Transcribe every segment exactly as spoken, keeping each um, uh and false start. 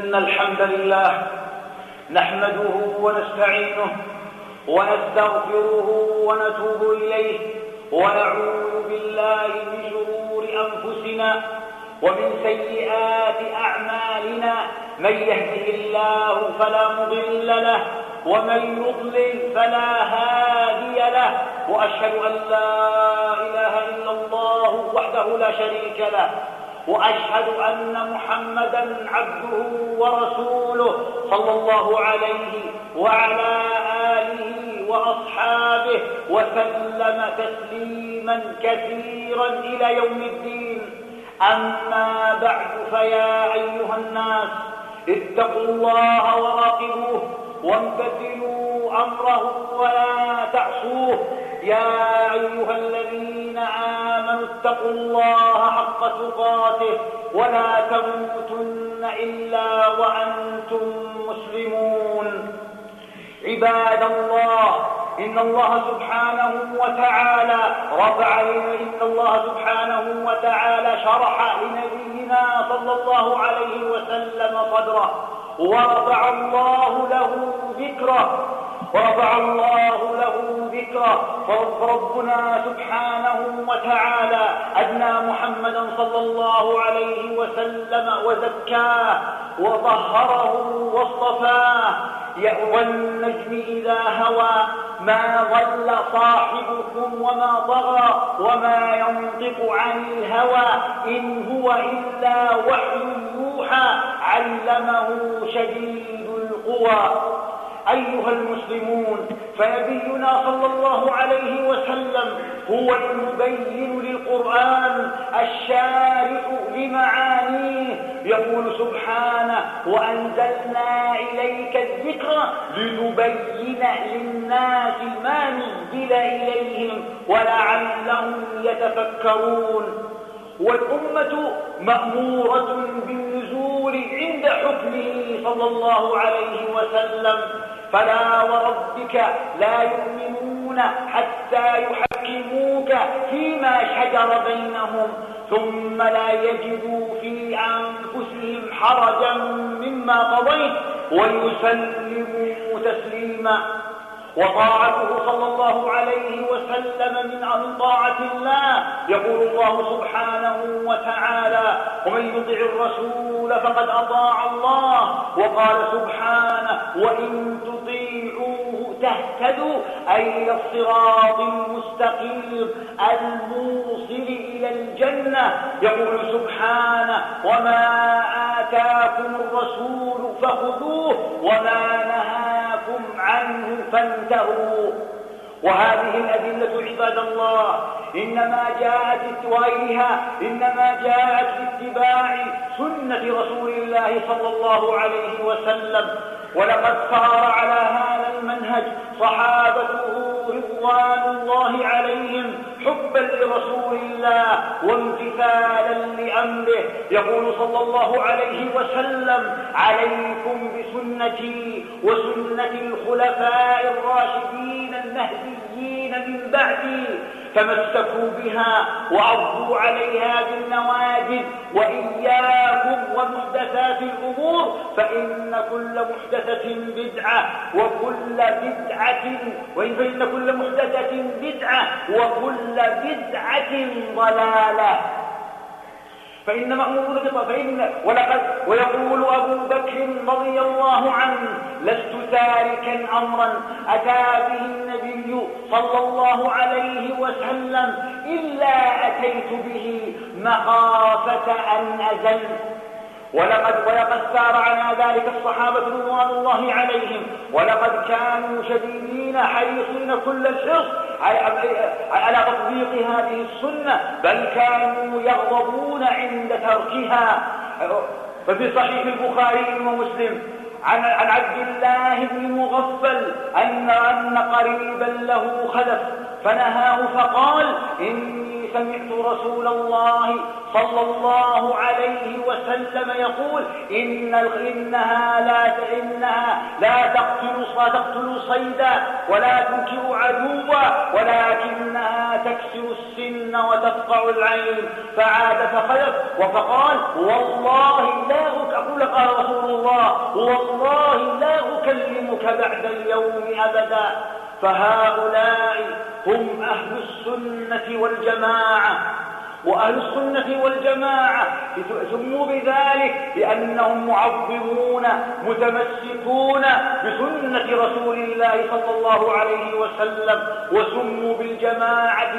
إن الحمد لله نحمده ونستعينه ونستغفره ونتوب إليه ونعوذ بالله من شرور أنفسنا ومن سيئات أعمالنا. من يهده الله فلا مضل له ومن يضلل فلا هادي له، وأشهد أن لا إله إلا الله وحده لا شريك له، وأشهد أن محمدا عبده ورسوله صلى الله عليه وعلى آله وأصحابه وسلم تسليما كثيرا إلى يوم الدين. أما بعد، فيا أيها الناس اتقوا الله وراقبوه وامتثلوا أمره ولا تعصوه. يا أيها الذين آمنوا اتقوا الله حق تقاته ولا تموتن إلا وأنتم مسلمون. عباد الله، إن الله سبحانه وتعالى رفع إن الله سبحانه وتعالى شرح لنبينا صلى الله عليه وسلم صدره، ورفع الله له ذكره ورفع الله له ذكره فربنا سبحانه وتعالى أدنى محمدا صلى الله عليه وسلم وزكاه وطهره واصطفاه. والنجم إذا هوى ما ضل صاحبكم وما طغى وما ينطق عن الهوى إن هو إلا وحي يوحى علمه شديد القوى. أيها المسلمون، فنبينا صلى الله عليه وسلم هو المبين للقرآن الشارح لمعانيه. يقول سبحانه: وأنزلنا إليك الذكر لتبين للناس ما نزل إليهم ولعلهم يتفكرون. والأمة مأمورة بالنزول عند حكمه صلى الله عليه وسلم، فلا وربك لا يؤمنون حتى يحكموك فيما شجر بينهم ثم لا يجدوا في أنفسهم حرجا مما قضيت ويسلموا تسليما. وطاعته صلى الله عليه وسلم من طاعة الله. يقول الله سبحانه وتعالى: ومن يطع الرسول فقد أطاع الله. وقال سبحانه: وإن تطيعوه تهتدوا، أي إلى الصراط المستقيم الموصل إلى الجنة. يقول سبحانه: وما آتاكم الرسول فخذوه وما نهاكم عنه فانتهوا. وهذه الأدلة عباد الله إنما جاءت وغيرها إنما جاءت باتباع سنة رسول الله صلى الله عليه وسلم. ولقد سار على هذا المنهج صحابته رضوان الله عليهم حبا لرسول الله وامتثالا لأمره. يقول صلى الله عليه وسلم: عليكم بسنتي وسنة الخلفاء الراشدين المهديين من بعدي، فمسكوا بها وعضوا عليها بالنواجذ، وإياكم ومحدثات الأمور فإن كل محدثة بدعة وكل بدعة وإن كل محدثة بدعة وكل بدعة ضلالة. فإن مأمور فإن ولقد ويقول أبو بكر رضي الله عنه: لست تاركا أمرا أتى به النبي صلى الله عليه وسلم إلا أتيت به مخافة أن أزل. ولقد ولقد سار على ذلك الصحابة رضوان الله عليهم، ولقد كانوا شديدين حريصين كل الحرص على تطبيق هذه السنة، بل كانوا يغضبون عند تركها. ففي صحيح البخاري ومسلم عن عن عبد الله بن مغفل أن أن قريبا له خلف فنهاه فقال: إني سمعت رسول الله صلى الله عليه وسلم يقول إن إنها لا إنها لا تقتل تقتل صيدا ولا تنكر عدوا ولكنها تكسر السن وتقطع العين. فعاد فخلف وفقال والله لا أقول قال رسول الله والله لا أكلمك بعد اليوم أبدا. فهؤلاء هم أهل السنة والجماعة. وأهل السنة والجماعة سموا بذلك لأنهم معظمون متمسكون بسنة رسول الله صلى الله عليه وسلم، وسموا بالجماعة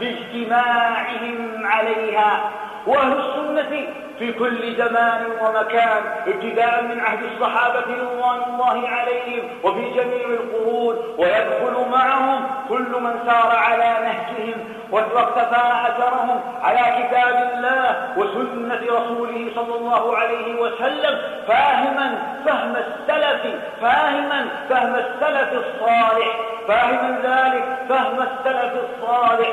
لاجتماعهم عليها. وأهل السنة في كل زمان ومكان ابتداء من عهد الصحابة رضوان الله عليهم وفي جميع القرون، ويدخل معهم كل من سار على نهجهم واقتفى أثرهم على كتاب الله وسنة رسوله صلى الله عليه وسلم، فاهما فهم السلف فاهما فهم السلف الصالح فاهما ذلك فهم السلف الصالح.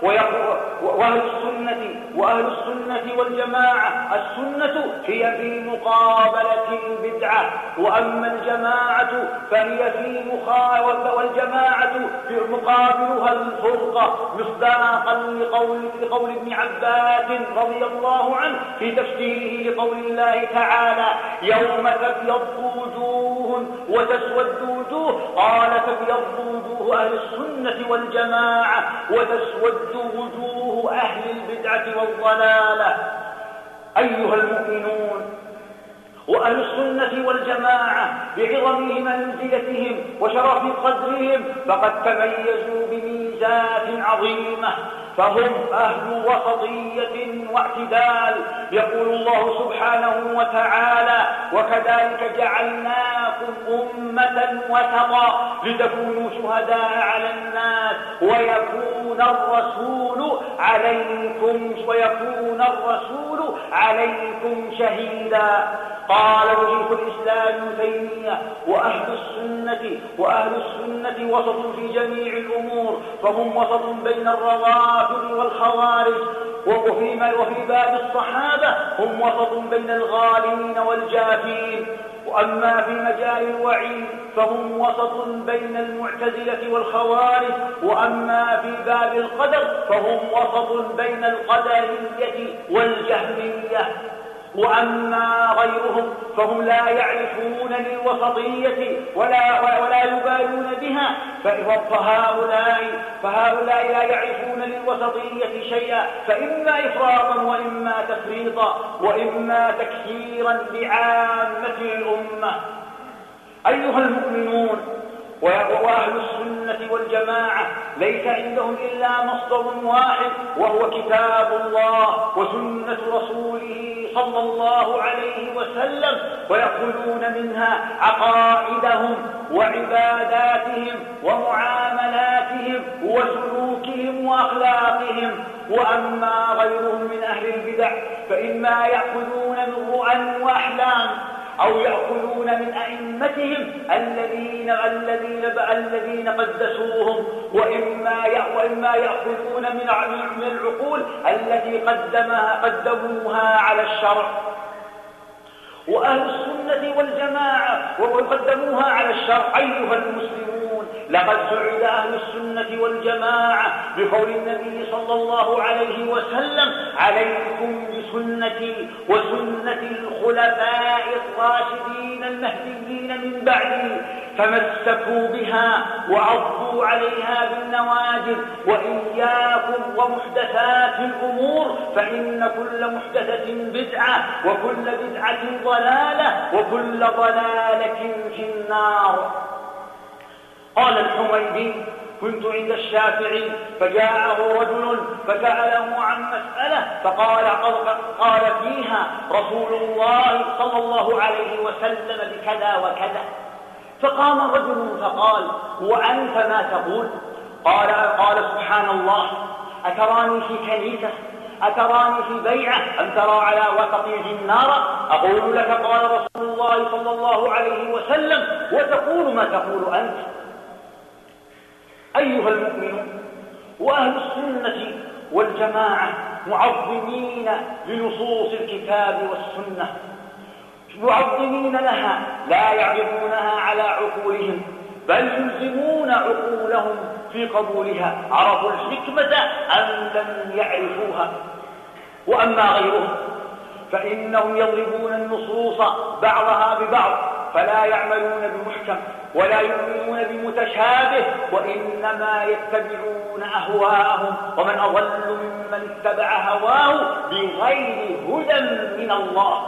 وأهل السنة وأهل السنة والجماعة السنة هي في مقابلة البدعة، وأما الجماعة فهي في مخالفة، والجماعة في مقابلها الفرقة، مصداقا لقول لقول ابن عباس رضي الله عنه في تفسيره لقول الله تعالى يوم تبيض وجوه وتسود وجوه، قال تبيض وجوه أهل السنة والجماعة وتسود وجوه أهل البدعة والضلالة. أيها المؤمنون، وأهل السنة والجماعة بعظم منزلتهم وشرف قدرهم فقد تميزوا بميزات عظيمة، فهم أهل وسطية واعتدال. يقول الله سبحانه وتعالى وكذلك جعلناكم أمة وسطا لتكونوا شهداء على الناس ويكون الرسول عليكم ويكون الرسول عليكم شهيدا. قال شيخ الإسلام ابن تيمية وأهل السنة وأهل السنة وسط في جميع الأمور، فهم وسط بين الروافض والخوارج، وفي وفي باب الصحابة هم وسط بين الغالين والجافين، وأما في مجال الوعيد فهم وسط بين المعتزلة والخوارج، وأما في باب القدر فهم وسط بين القدرية والجهمية، وأما غيرهم فهم لا يعرفون للوسطية ولا ولا يبالون بها، فهؤلاء فهؤلاء لا يعرفون للوسطية شيئا، فإما إفراطا وإما تفريطا وإما تكثيرا لعامة الأمة. أيها المؤمنون، وأهل السنة والجماعة ليس عندهم إلا مصدر واحد وهو كتاب الله وسنة رسوله صلى الله عليه وسلم، ويأخذون منها عقائدهم وعباداتهم ومعاملاتهم وسلوكهم وأخلاقهم. وأما غيرهم من أهل البدع فإما يأخذون من رؤى وأحلام أو يأخذون من أئمتهم الذين الذين الذين قدسوهم، وإما وإما يأخذون من من العقول التي قدمها قدموها على الشرع. وأهل السنة والجماعة وقدموها على الشرع. أيها المسلمون، لقد سعد أهل السنة والجماعة بقول النبي صلى الله عليه وسلم عليكم بسنتي وسنة الخلفاء الراشدين المهديين من بعدي، فمسكوا بها وعضوا عليها بالنواجذ، وإياكم ومحدثات الأمور فإن كل محدثة بدعة وكل بدعة ضلالة وكل ضلالة في النار. قال الحميدي كنت عند الشافعي فجاءه رجل فسأله عن مسألة فقال قال فيها رسول الله صلى الله عليه وسلم بكذا وكذا، فقام رجل فقال وأنت ما تقول؟ قال قال سبحان الله، أتراني في كنيسة؟ أتراني في بيعة؟ أم ترى على وسطي النار؟ أقول لك قال رسول الله صلى الله عليه وسلم وتقول ما تقول أنت. أيها المؤمنون، وأهل السنة والجماعة معظمين لنصوص الكتاب والسنة، معظمين لها، لا يعرضونها على عقولهم، بل يلزمون عقولهم في قبولها، عرفوا الحكمة أم لم يعرفوها. وأما غيرهم فإنهم يضربون النصوص بعضها ببعض، فلا يعملون بمحكم ولا يؤمنون بمتشابه، وإنما يتبعون أهواءهم، ومن أضل ممن اتبع هواه بغير هدى من الله.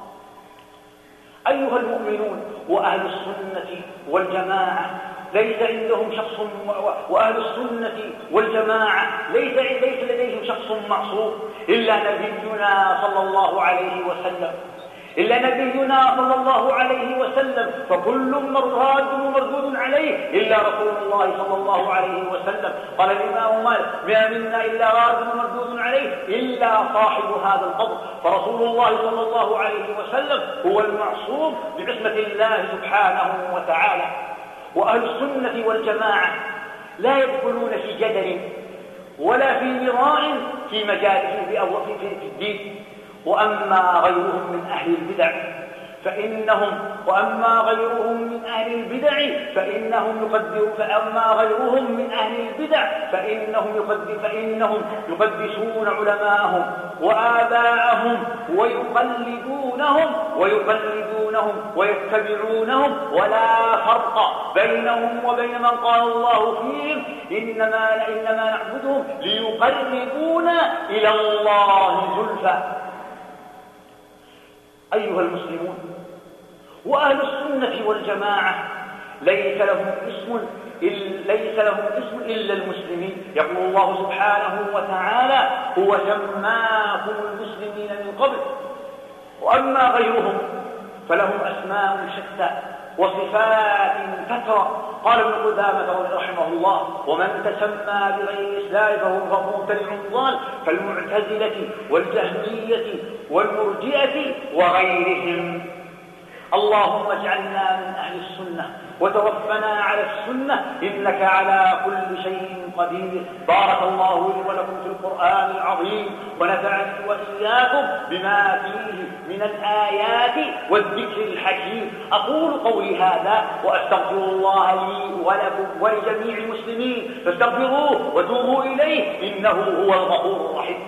أيها المؤمنون، وأهل السنة والجماعة ليس عندهم شخص، وأهل السنة والجماعة ليس ليس لديهم شخص معصوم إلا نبينا صلى الله عليه وسلم، إلا نبينا صلى الله عليه وسلم، فكل مراد ومردود عليه إلا رسول الله صلى الله عليه وسلم. قال الإمام مالك: ما منا إلا راد ومردود عليه إلا صاحب هذا القبر، فرسول الله صلى الله عليه وسلم هو المعصوم بعصمة الله سبحانه وتعالى. وأهل السنة والجماعة لا يدخلون في جدل ولا في مراء في مجالهم في الدين. وأما غيرهم من أهل البدع فإنهم وأما غيرهم من أهل البدع فإنهم يقدرون فأما غيرهم من أهل البدع فإنهم يقدر فإنهم يقدسون علماءهم وآباءهم ويقلدونهم ويقلدونهم ويتبعونهم، ولا فرق بينهم وبين من قال الله فيهم: إنما إنما نعبدهم ليقربونا إلى الله زلفى. أيها المسلمون، وأهل السنة والجماعة ليس لهم اسم ليس لهم اسم إلا المسلمين. يقول الله سبحانه وتعالى: هو سماكم المسلمين من قبل. وأما غيرهم فلهم أسماء شتى وصفات فترة. قال ابن قدامة رحمه الله: ومن تسمى بغير الإسلام فهو مبتدع ضال، كالمعتزلة والجهمية والمرجئة وغيرهم. اللهم اجعلنا من أهل السنة وتوفنا على السنة، إنك على كل شيء قدير. بارك الله لي ولكم في القرآن العظيم، ونفعني وإياكم بما فيه من الآيات والذكر الحكيم. أقول قولي هذا وأستغفر الله لي ولكم ولجميع المسلمين، فاستغفروه وتوبوا إليه، إنه هو الغفور الرحيم.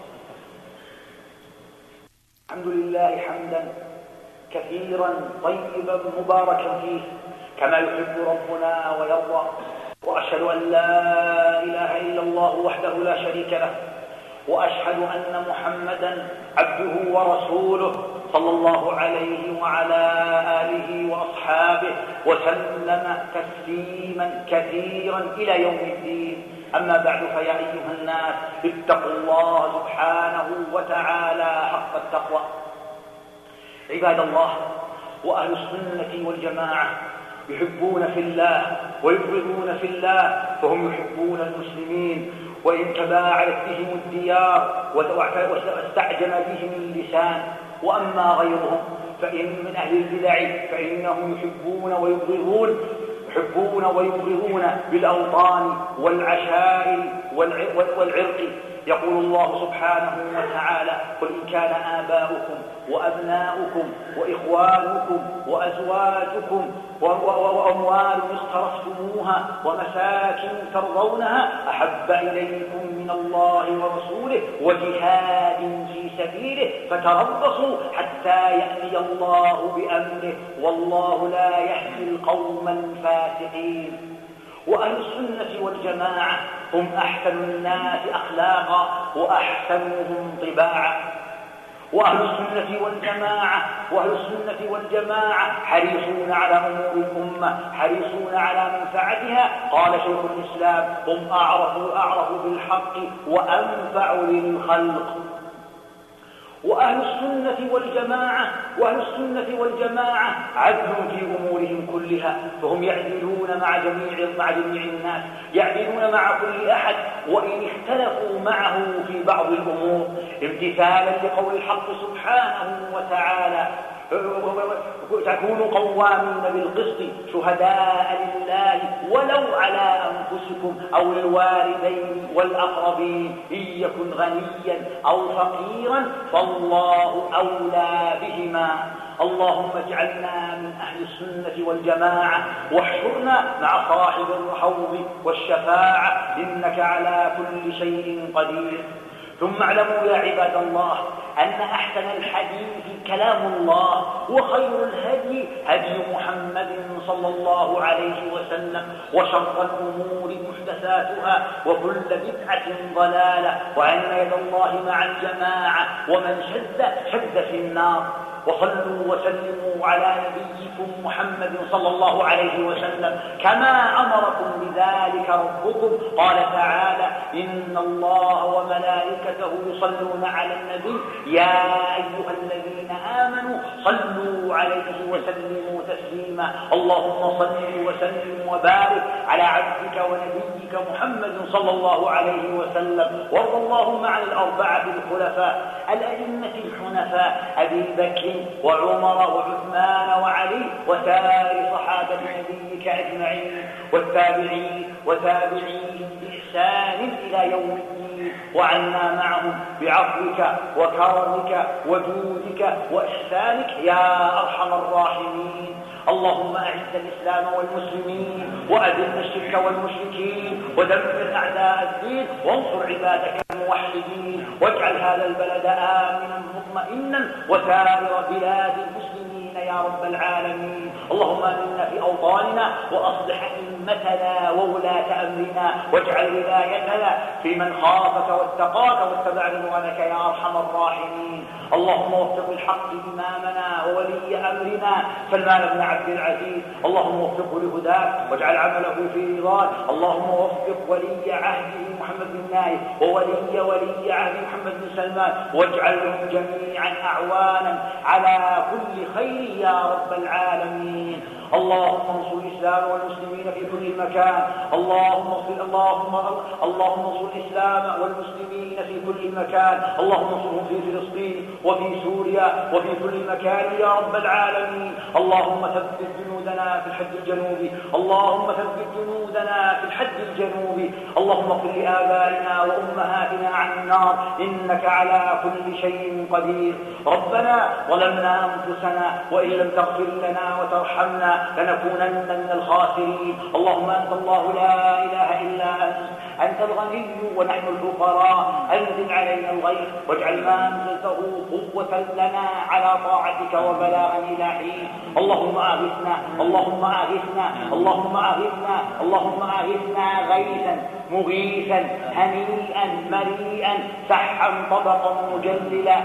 الحمد لله حمدا كثيرا طيبا مباركا فيه كما يحب ربنا ويرضى، وأشهد أن لا إله إلا الله وحده لا شريك له، وأشهد أن محمدا عبده ورسوله صلى الله عليه وعلى آله وأصحابه وسلم تسليما كثيرا إلى يوم الدين. أما بعد، فيا أيها الناس اتقوا الله سبحانه وتعالى حق التقوى. عباد الله، وأهل السنة والجماعة يحبون في الله ويبغضون في الله، فهم يحبون المسلمين وإن تباعدت بهم الديار واستعجم بهم اللسان. وأما غيرهم فإن من أهل البدع فإنهم يحبون ويبغضون يحبون ويبغضون بالأوطان والعشائر والعرق. يقول الله سبحانه وتعالى: قل إن كان آباؤكم وأبناؤكم وإخوانكم وأزواجكم وأموال اقترفتموها ومساكن ترضونها أحب إليكم من الله ورسوله وجهاد في سبيله فتربصوا حتى يأتي الله بأمره، والله لا يهدي القوم الفاسقين. وأهل السنة والجماعة هم أحسن الناس أخلاقا وأحسنهم طباعا. وأهل السنة والجماعة وأهل السنة والجماعة حريصون على أمور الأمة، حريصون على منفعتها. قال شيخ الإسلام: هم أعرفوا أعرفوا بالحق وأنفع للخلق. وأهل السنة والجماعة وأهل السنة والجماعة عدل في أمورهم كلها، فهم يعدلون مع جميع مع جميع الناس، يعدلون مع كل أحد وإن اختلفوا معه في بعض الأمور، امتثالا لقول الحق سبحانه وتعالى: تكونوا قوامين بالقسط شهداء لله ولو على أنفسكم أو الوالدين والأقربين إن يكن غنيا أو فقيرا فالله أولى بهما. اللهم اجعلنا من أهل السنة والجماعة واحشرنا مع صاحب الحوض والشفاعة إنك على كل شيء قدير. ثم اعلموا يا عباد الله أن أحسن الحديث كلام الله وخير الهدي هدي محمد صلى الله عليه وسلم وشر الأمور محدثاتها وكل بدعة ضلالة وأن يد الله مع الجماعة ومن شد شد في النار. وصلوا وسلموا على نبيكم محمد صلى الله عليه وسلم كما أمركم بذلك ربكم. قال تعالى إن الله وملائكته يصلون على النبي يا أيها الذين آمنوا صلوا عليه وسلموا تسليما. اللهم صل وسلم وبارك على عبدك ونبيك محمد صلى الله عليه وسلم. وارض اللهم عن الأربعة الخلفاء الأئمة الحنفاء أبي بكر وعمر وعثمان وعلي وسائر صحابة نبيك أجمعين والتابعين وتابعين بإحسان إلى يوم الدين وعنا معهم بعفوك وكرمك وجودك وإحسانك يا أرحم الراحمين. اللهم أعز الإسلام والمسلمين وأذل الشرك والمشركين ودمر أعداء الدين وانصر عبادك الموحدين واجعل هذا البلد آمنا مطمئنا وسائر بلاد المسلمين يا رب العالمين. اللهم آمنا في أوطاننا وأصلح أئمتنا وولاة أمرنا واجعل ولايتنا في من خافك واتقاك واتبع رضوانك يا أرحم الراحمين. اللهم وفق الحق إمامنا وولي أمرنا سلمان بن عبد العزيز اللهم وفقه لهداك واجعل عمله في رضاك. اللهم وفق ولي عهده محمد بن نايف وولي ولي عهد محمد بن سلمان واجعلهم جميعا أعوانا على كل خير يا رب العالمين. اللهم انصر الإسلام والمسلمين في كل مكان. اللهم انصر اللهم اللهم انصر الإسلام والمسلمين في كل مكان. اللهم انصرهم في فلسطين وفي سوريا وفي كل مكان يا رب العالمين. اللهم ثبت جنودنا في الحد الجنوبي. اللهم ثبت جنودنا في الحد الجنوبي. اللهم اغفر لآبائنا وأمهاتنا عن النار إنك على كل شيء قدير. ربنا ظلمنا أنفسنا وإن لم تغفر لنا وترحمنا لنكونن من الخاسرين. اللهم أنت الله لا إله إلا أنت أنت الغني ونحن الفقراء. أنزل علينا الغيث واجعل ما أنزلته قوة لنا على طاعتك وبلاغا إلى حين. اللهم أغثنا اللهم أغثنا اللهم أغثنا اللهم أغثنا غيثا مغيثا هنيئا مريئا سحا طبقا مجللا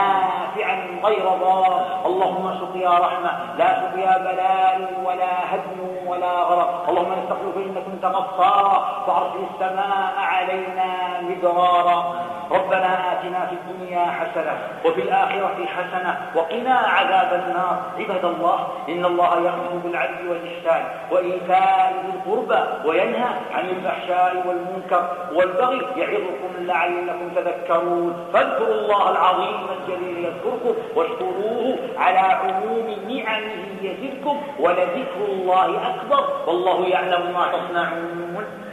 نافعا غير ضار. اللهم سقيا رحمة لا سقيا بلاء ولا هدم ولا غرق. اللهم نستغفرك إنك كنت غفارا فأرسل السماء علينا مدرارا. ربنا آتنا في الدنيا حسنة وفي الآخرة حسنة وقنا عذاب النار. عباد الله إن الله يأمر بالعدل والإحسان وإيتاء ذي القربى وينهى عن الفحشاء والمنكر والبغي يعظكم لعلكم تذكرون. فاذكروا الله العظيم الجليل يذكركم واشكروه على عموم نعمه يزدكم ولذكر الله أكبر والله يعلم ما تصنعون.